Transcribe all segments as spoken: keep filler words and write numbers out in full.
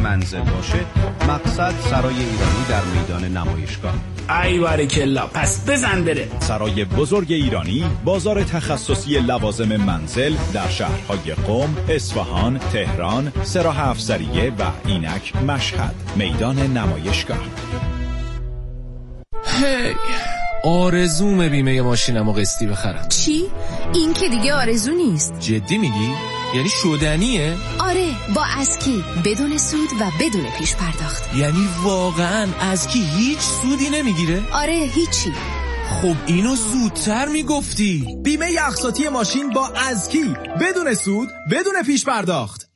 منزل باشه، مقصد سرای ایرانی در میدان نمایشگاه. ای بارکلا، پس بزن بره. سرای بزرگ ایرانی، بازار تخصصی لوازم منزل در شهرهای قم، اصفهان، تهران، سراح افزریه و اینک مشهد. میدان نمایشگاه. هی آرزوم بیمه ماشینمو قسطی بخرم. چی؟ این که دیگه آرزو نیست. جدی میگی؟ یعنی شدنیه؟ آره، با اسکی، بدون سود و بدون پیش پرداخت. یعنی واقعا اسکی هیچ سودی نمیگیره؟ آره، هیچی. خب اینو زودتر میگفتی. بیمه اقساطی ماشین با اسکی، بدون سود، بدون پیش پرداخت.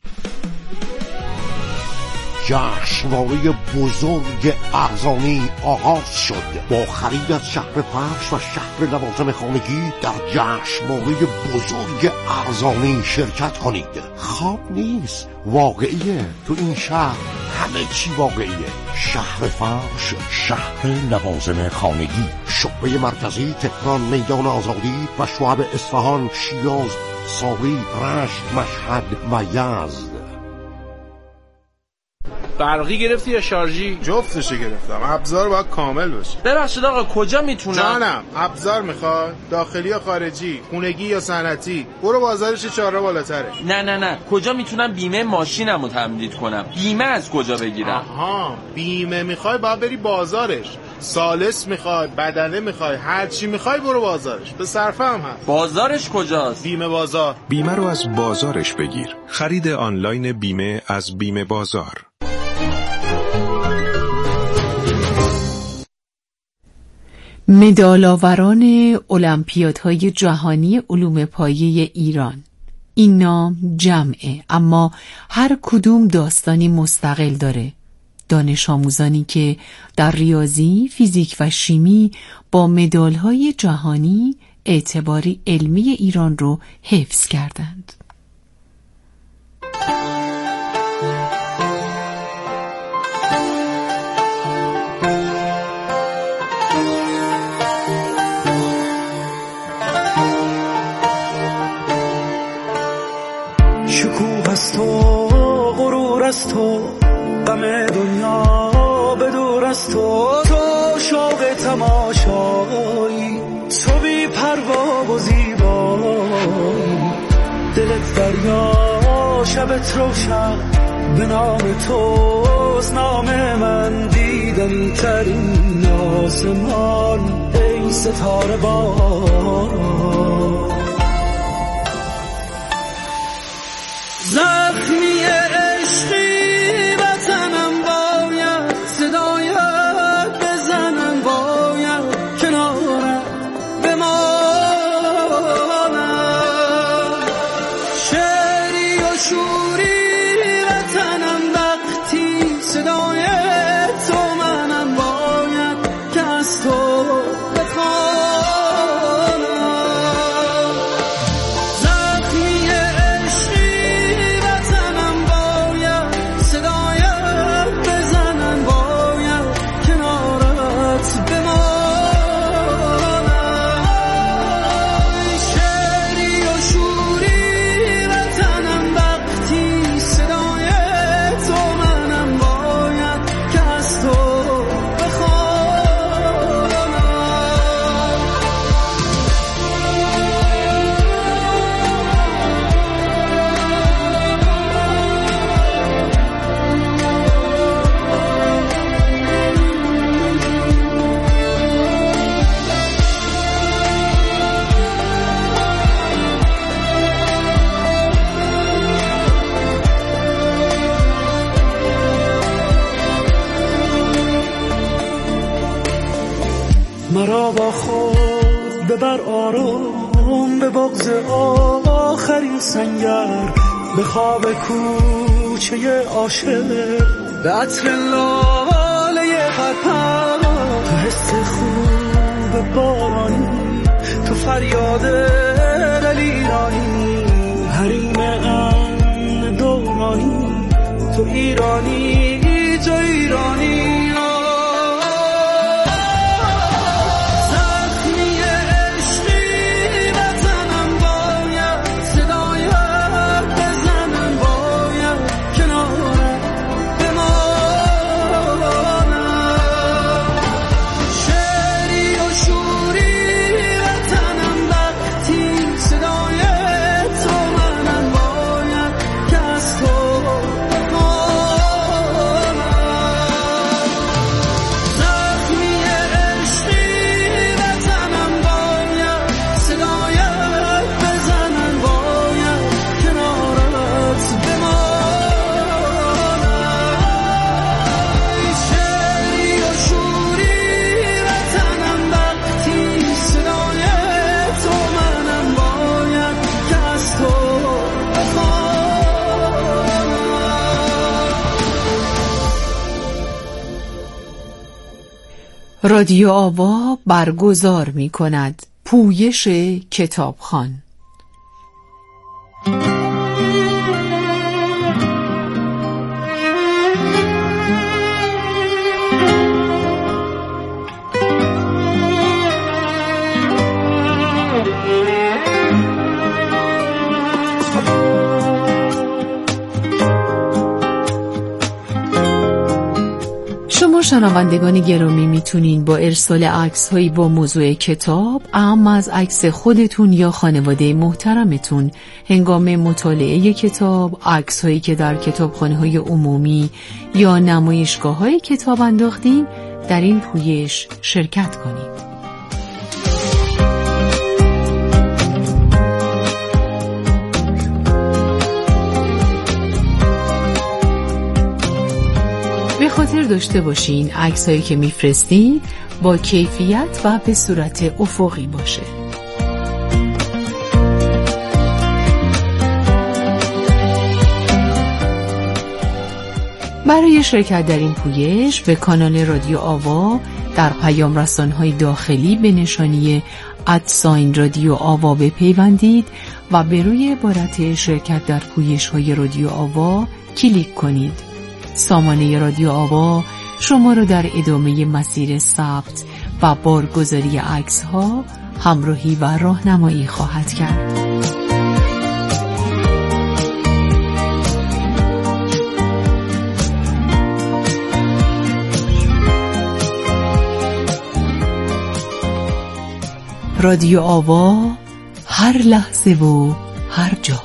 جشنواره بزرگ ارزانی آغاز شد. با خرید از شهر فرش و شهر لوازم خانگی در جشنواره بزرگ ارزانی شرکت کنید. خواب نیست، واقعیه. تو این شهر همه چی واقعیه. شهر فرش، شهر لوازم خانگی، شعبه مرکزی تهران، میدان آزادی و شعب اصفهان، شیراز، ساری، رشت، مشهد و یزد. برقی گرفتی یا شارژی؟ جفتشو گرفتم. ابزار باید کامل باشه. ببخشید آقا، کجا میتونم؟ جانم، ابزار میخواد؟ داخلی یا خارجی؟ خونگی یا صنعتی؟ برو بازارش چهار راه بالاتره. نه نه نه، کجا میتونم بیمه ماشینمو تمدید کنم؟ بیمه از کجا بگیرم؟ آها، بیمه میخوای باید بری بازارش. سالس میخوای، بدنه میخوای، هر چی میخوای برو بازارش. به صرفه هم هست. بازارش کجاست؟ بیمه بازار. بیمه رو از بازارش بگیر. خرید آنلاین بیمه از بیمه بازار. مدال‌آوران المپیادهای جهانی علوم پایه ایران. این نام جمعه، اما هر کدوم داستانی مستقل داره. دانش آموزانی که در ریاضی، فیزیک و شیمی با مدال‌های جهانی اعتباری علمی ایران رو حفظ کردند. شکوه از تو، غرور از تو، غم دنیا به دور از تو، تو شوق تماشایی، تو بی پروا و زیبایی، دلت دریا شبت روشن، به نام توست نام من، دیدنی ترین آسمان، ای ستاره بار. زخمی عشقی وطنم باید، صدایت بزنم باید، کنارت بمانم، شعری و شوری وطنم وقتی، صدایت تو منم باید که از تو مرا با خود ببر آرام، به بغض آخرین سنگر، به خواب کوچه عاشق، به عطر لاله قرپر، تو حس خوب بارانی، تو فریاد دلیرانی، حریم امن دورانی، تو ایرانی، تو ایرانی. رادیو آوا برگزار می کند پویش کتابخوان. شما شنوندگان گرامی میتونین با ارسال عکس هایی با موضوع کتاب، اما از عکس خودتون یا خانواده محترمتون هنگام مطالعه کتاب، عکس هایی که در کتابخانه های عمومی یا نمایشگاه های کتاب انداختین، در این پویش شرکت کنید. به خاطر داشته باشین عکسایی که میفرستین با کیفیت و به صورت افقی باشه. برای شرکت در این پویش به کانال رادیو آوا در پیام رسان‌های داخلی به نشانی ادساین رادیو آوا بپیوندید و به روی عبارت شرکت در پویش‌های رادیو آوا کلیک کنید. سامانه رادیو آوا شما را در ادامه مسیر ثبت و بارگذاری عکس‌ها همراهی و راهنمایی خواهد کرد. رادیو آوا، هر لحظه و هر جا.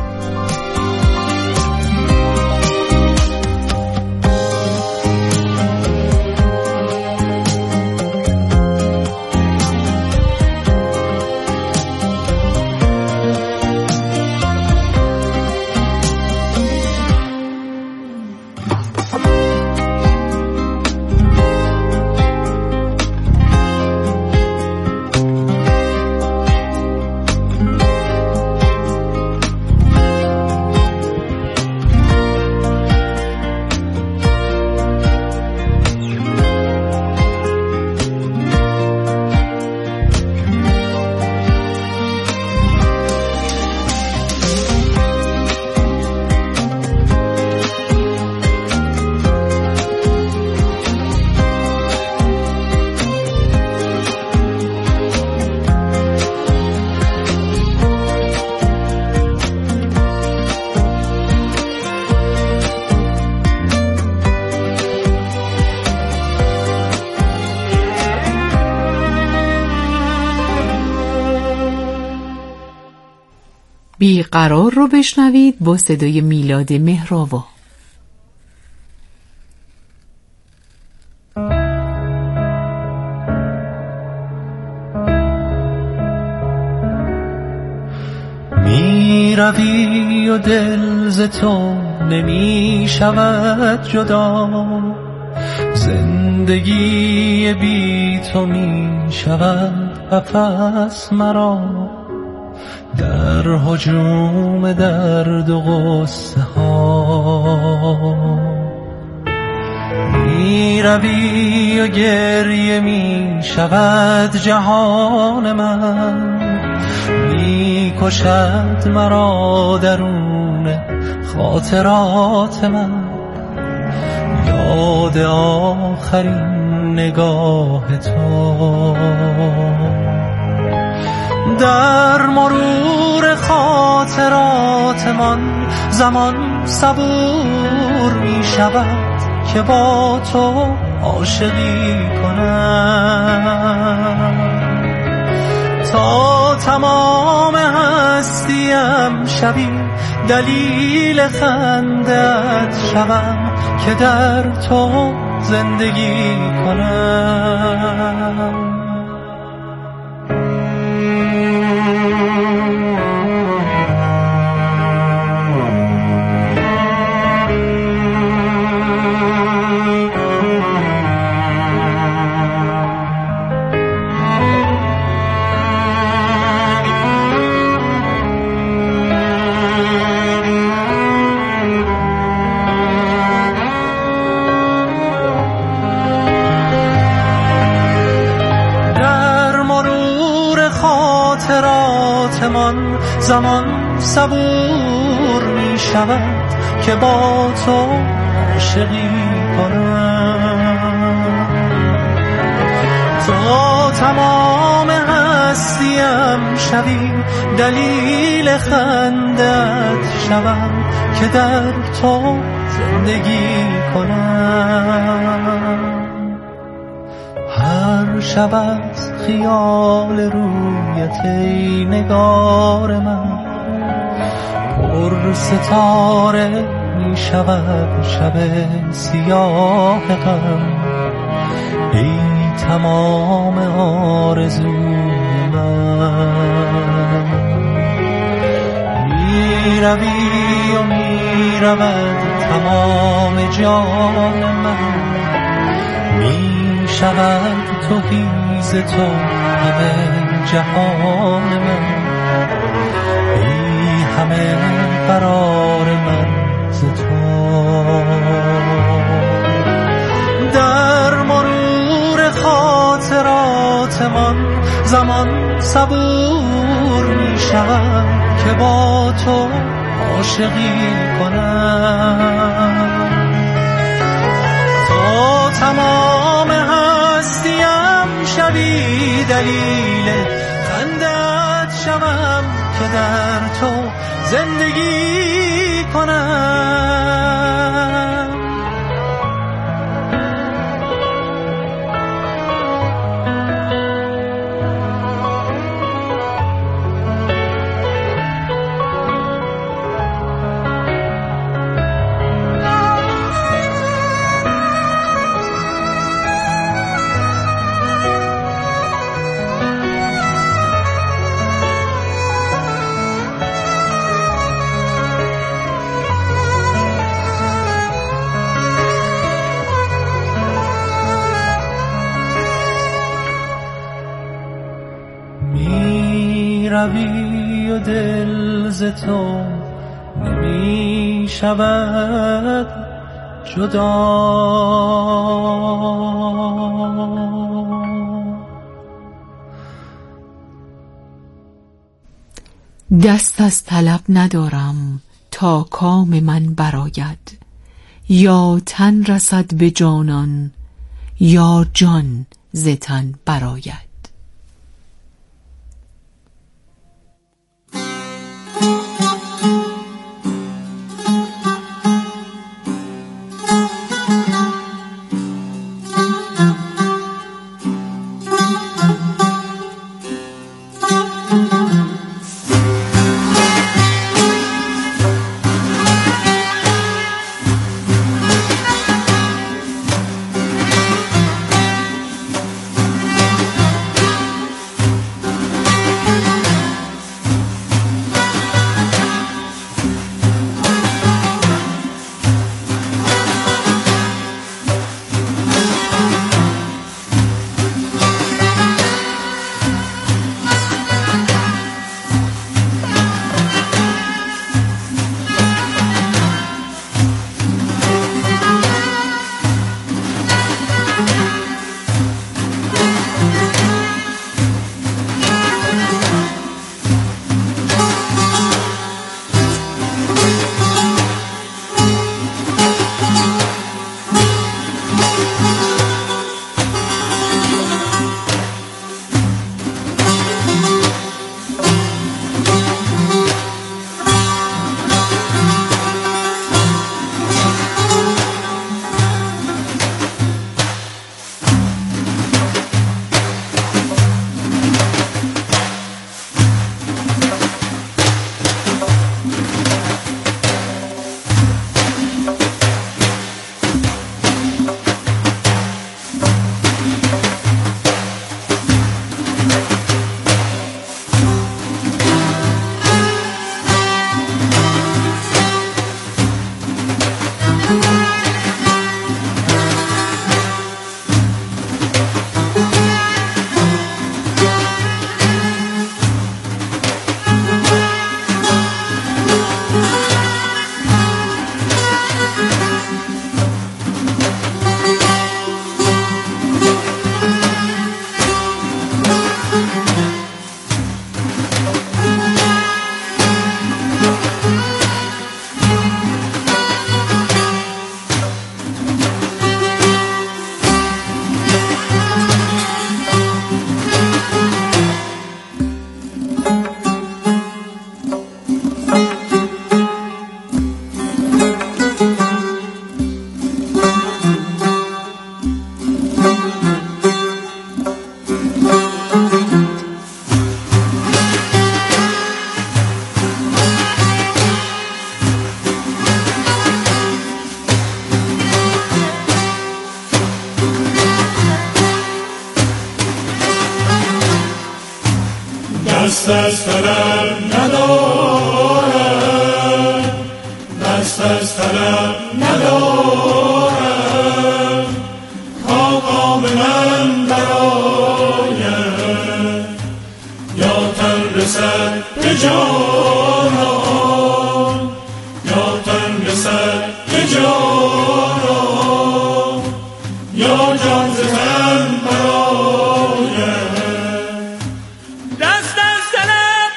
بیقرار رو بشنوید با صدای میلاد مهرآوا. می روی و دل ز تو نمی شود جدا، زندگی بی تو می شود قفس مرا، در هجوم درد و غصه ها. می روی و گریه می شود جهان من، می کشد مرا درون خاطرات من، یاد آخرین نگاه تو. در مرور خاطرات من زمان صبور می شود که با تو عاشقی کنم، تا تمام هستیم شبی دلیل خندت شوم که در تو زندگی کنم. خاطراتمان زمان صبور می شود که با تو عاشقی کنم. تا تمام هستیم شوی دلیل خندت شوم که در تو زندگی کنم. هر شب از خیال رویت ای نگار من پر ستاره می شود شب سیاه غم. ای تمام آرزوی من می روی و می رود تمام جان من. می شود تو هیز تو همه جهان من. ای همه قرار من ز تو. در مرور خاطراتمان زمان صبور می شود که با تو عاشقی کنم. تا تمام هستیم شوی دلیل خندت شوم که در تو زندگی کنم. روی و دل ز تو نمی شود جدا. دست از طلب ندارم تا کام من براید. یا تن رسد به جانان یا جان ز تن براید. دست از طلب ندارم، دست از طلب ندارم، تا قام من براید یا تن رسد به جانان، یا تن رسد به جانان، یا جان ز تن براید. دست از طلب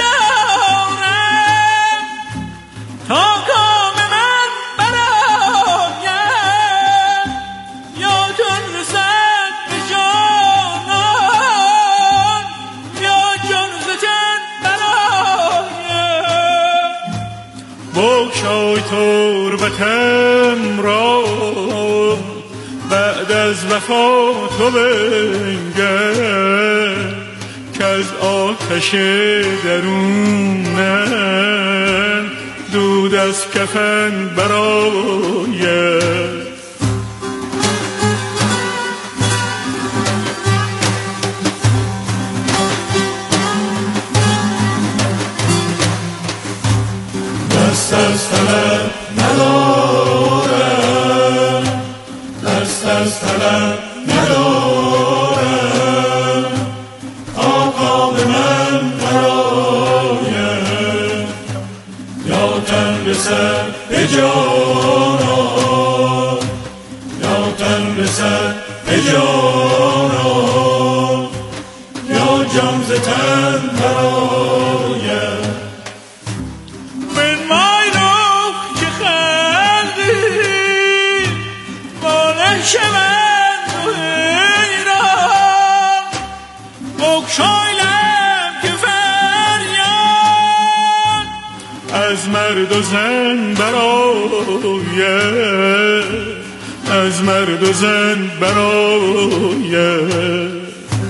ندارم تا کام من براید یا جان رسد به جانان، یا جان ز تن براید. بگشای تربتم را بعد از وفا تو بنگر، که از آتش درونم دود از کفن برآید. دست از طلب ندارم، دست از طلب ندارم، تا قام من براید یا تن رسد به جانان، یا تن رسد به جانان، یا جان ز تن براید. شمن تو ایران بگشایلم که فریاد از مرد و زن براید، از مرد و زن براید.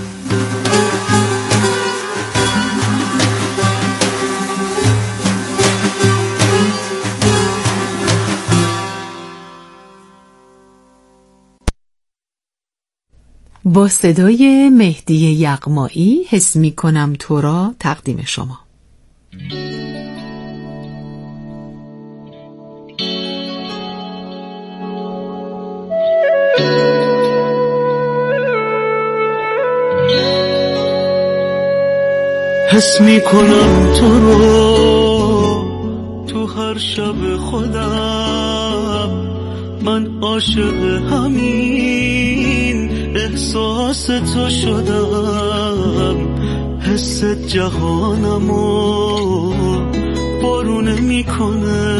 با صدای مهدی یغمایی حس می کنم تو را تقدیم شما. حس می کنم تو رو تو هر شب خودم، من عاشق همین احساس تو شدم. حس جهانمو بارونه میکنه،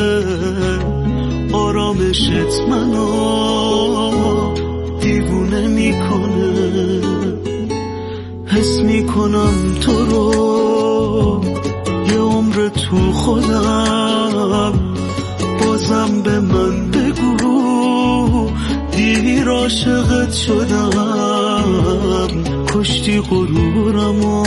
آرامشت منو دیوونه میکنه. حس میکنم تو رو یه عمر تو خودم، بازم به من بگو دیر عاشقت شدم. کشتی غرورمو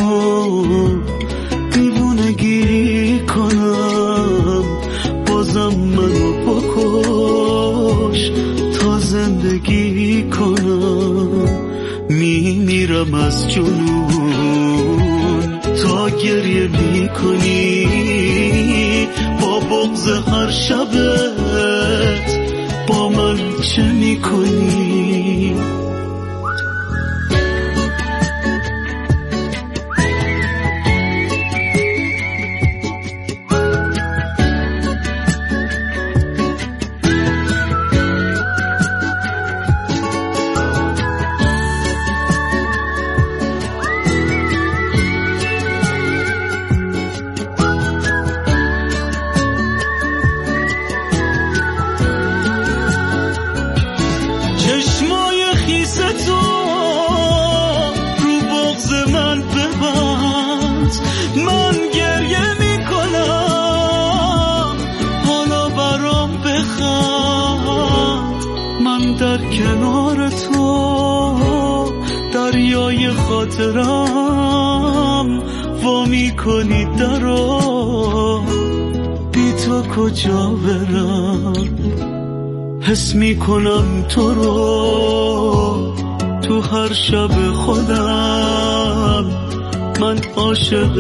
دیوونگی کنم، بازم منو بکش تا زندگی کنم. میمیرم از جنون تا گریه میکنی، با بغض هر شبت با من چه میکنی؟ خاطرم وا میکنی درو، بی تو کجا برم؟ حس میکنم تو رو تو هر شب خودم، من عاشق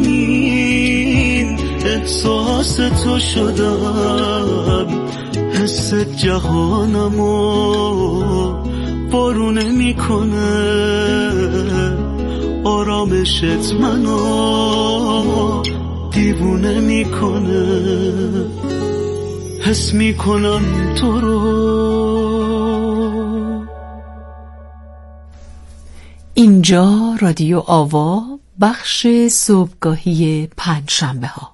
همین احساس تو شدم، حس جهانمو بارونه میکنه، آرامشت منو دیوونه میکنه، حس میکنم تو رو. اینجا رادیو آوا، بخش صبحگاهی پنجشنبه ها.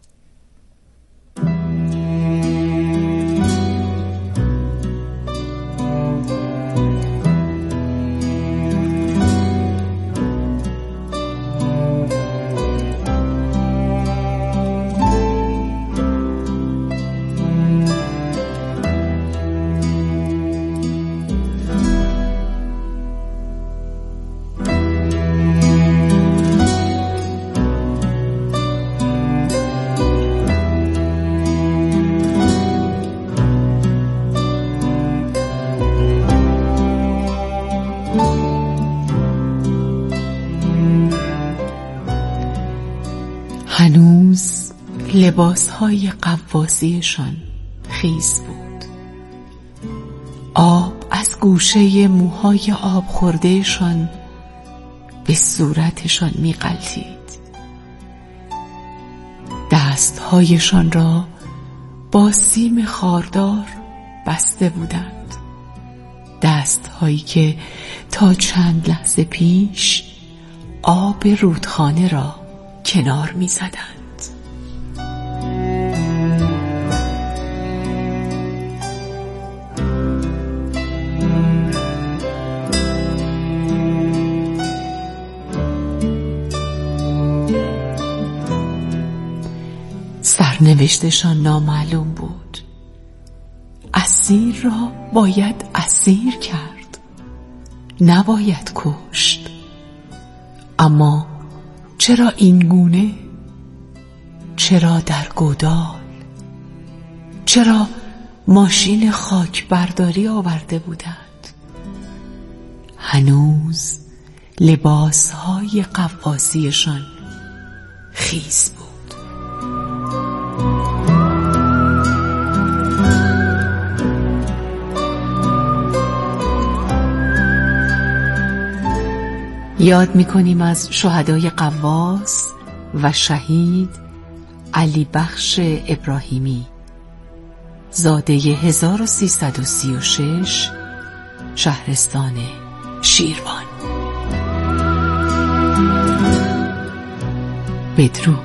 هنوز لباسهای قواسیشان خیس بود. آب از گوشه موهای آب خوردهشان به صورتشان می غلتید. دستهایشان را با سیم خاردار بسته بودند، دستهایی که تا چند لحظه پیش آب رودخانه را کنار می زدند. سرنوشتشان نامعلوم بود. اسیر را باید اسیر کرد، نباید کشت. اما چرا این گونه؟ چرا در گودال؟ چرا ماشین خاک برداری آورده بودند؟ هنوز لباسهای قواسیشان خیس بود. یاد می‌کنیم از شهدای قواس و شهید علی بخش ابراهیمی، زاده هزار و سیصد و سی و شش، شهرستان شیروان. بدرود.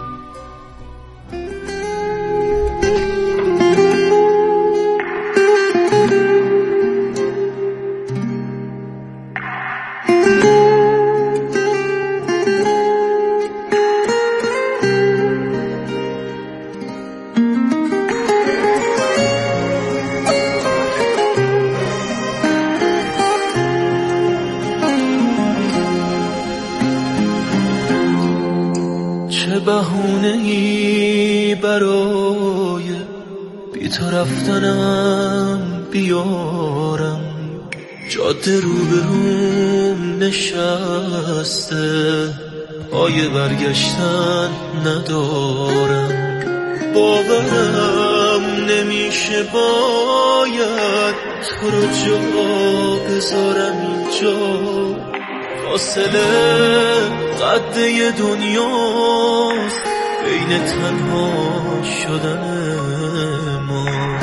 چه بهونه‌ای برای بی تو رفتنم بیارم، جاده روبروم نشسته، پای برگشتن ندارم، باورم نمیشه باید تو رو جا بذارم اینجا، فاصله قده دنیاست بین تنها شدن ما.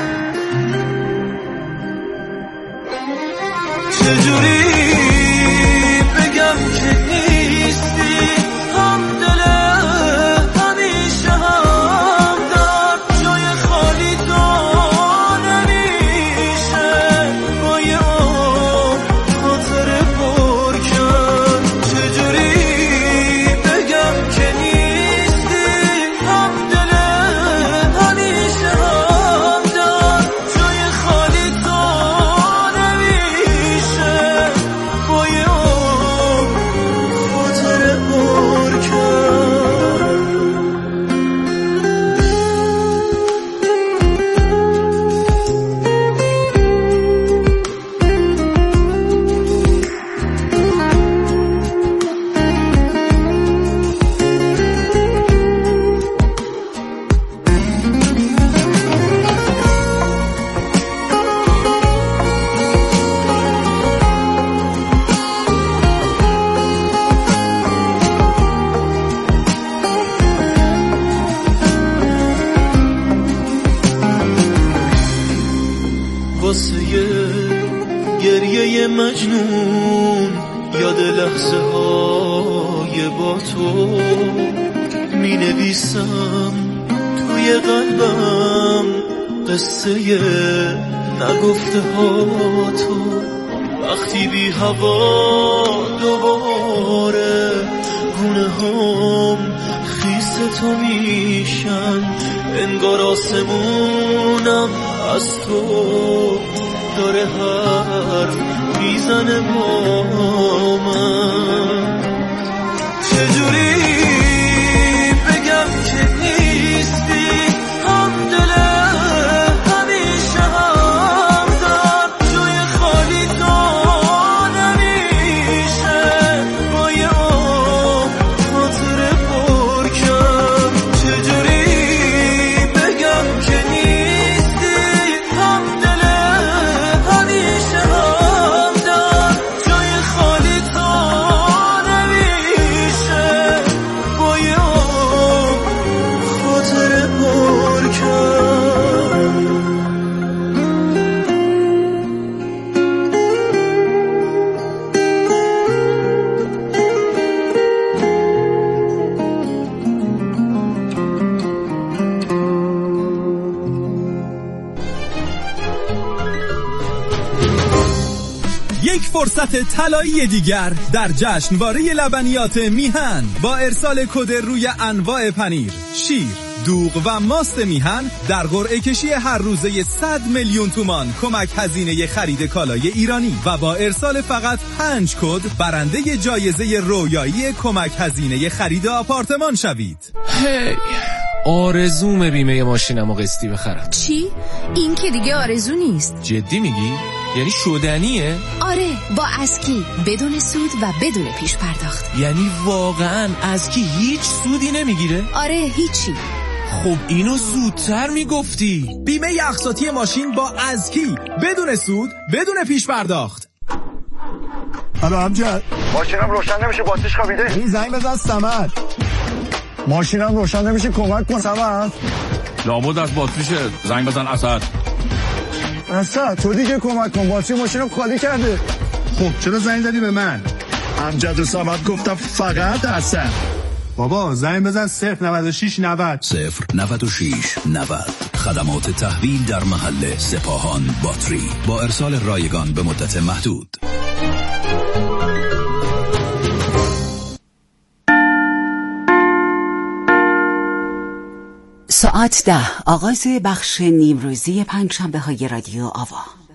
چجوری بگم که نیستی همدل همیشه همدم، جای خالی دار نمیشه با یه آب خاطره پر کرد. چجوری بگم که نیستی همدل همیشه همدم، جای خالی دار نمیشه گریه مجنون یاد لحظه های با تو می نویسم توی قلبم قصه نگفته ها تو. وقتی بی هوا دوباره گونه هم خیس تو میشن، انگار آسمونم از تو داره حرف میزنه با من. چجوری بگم که نیستی همدلم همیشه همدم، جای خالی تو نمیشه با یه آب خاطره پر کن. چجوری بگم که نیستی همدلم همیشه همدم، جای خالی تو نمیشه با یه آب خاطره پر کن. یک فرصت طلایی دیگر در جشنواره لبنیات میهن با ارسال کد روی انواع پنیر، شیر، دوغ و ماست میهن در قرعه کشی هر روزه صد میلیون تومان کمک هزینه خرید کالای ایرانی و با ارسال فقط پنج کد برنده جایزه رویایی کمک هزینه خرید آپارتمان شوید. هی آرزوم بیمه ماشینمو قسطی بخرم. چی؟ این که دیگه آرزو نیست. جدی میگی؟ یعنی شدنیه؟ آره، با اسکی بدون سود و بدون پیش پرداخت. یعنی واقعا اسکی هیچ سودی نمیگیره؟ آره، هیچی. خب اینو زودتر میگفتی. بیمه اقساطی ماشین با اسکی بدون سود بدون پیش پرداخت. الو امجد، ماشینم روشن نمیشه، باتریش خوابیده. این زنگ بزن سمد. ماشینم روشن نمیشه، کمک کن سمد. لابد از باتریشه، زنگ بزن اسد. اسد تو دیگه کمک کن، باتری ماشینم خالی کرده. خب چرا زنگ زدی به من؟ امجد و سمد گفتم فقط اسد. بابا زنگ بزن صفر نود و شش نود صفر نود و شش نود. خدمات تحویل در محل سپاهان باتری با ارسال رایگان به مدت محدود. ساعت ده، آغاز بخش نیمروزی پنجشنبه های رادیو آوا.